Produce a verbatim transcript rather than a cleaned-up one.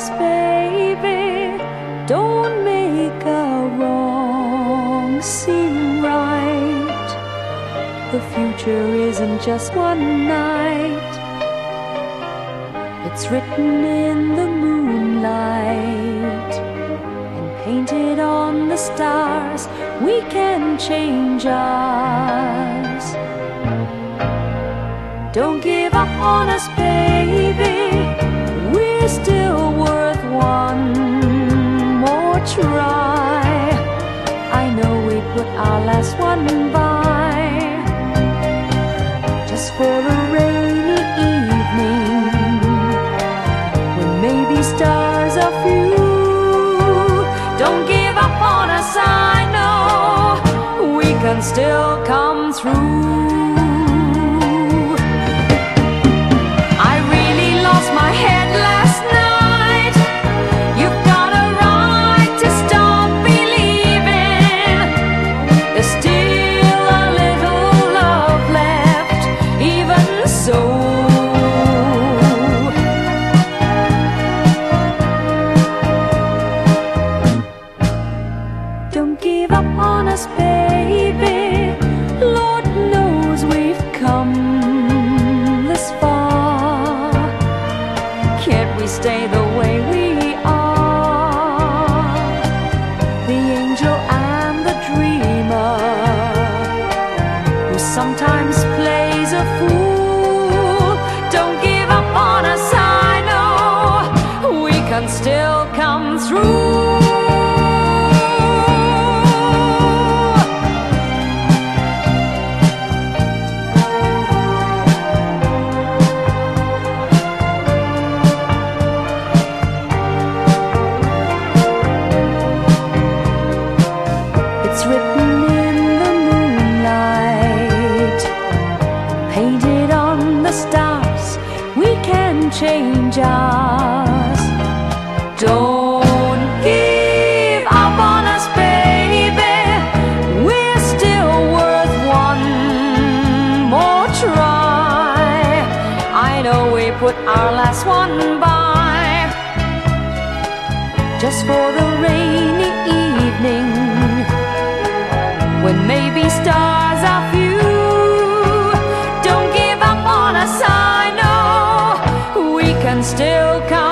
us, baby. Don't make a wrong seem right. The future isn't just one night. It's written in the moonlight and painted on the stars. We can change ours. Don't give up on us, baby. We're still worth one more try. I know we put our last one by, just for a rainy evening when maybe stars are few. Don't give up on us, I know we can still come through. Don't give up on us, baby. Lord knows we've come this far. Can't we stay the way we are? The angel and the dreamer, who sometimes plays a fool. Don't give up on us, I know we can still come through. It's written in the moonlight, painted on the stars. We can change ours. Don't give up on us, baby. We're still worth one more try. I know we put our last one by, just for the rainy evening when maybe stars are few. Don't give up on us, I know we can still come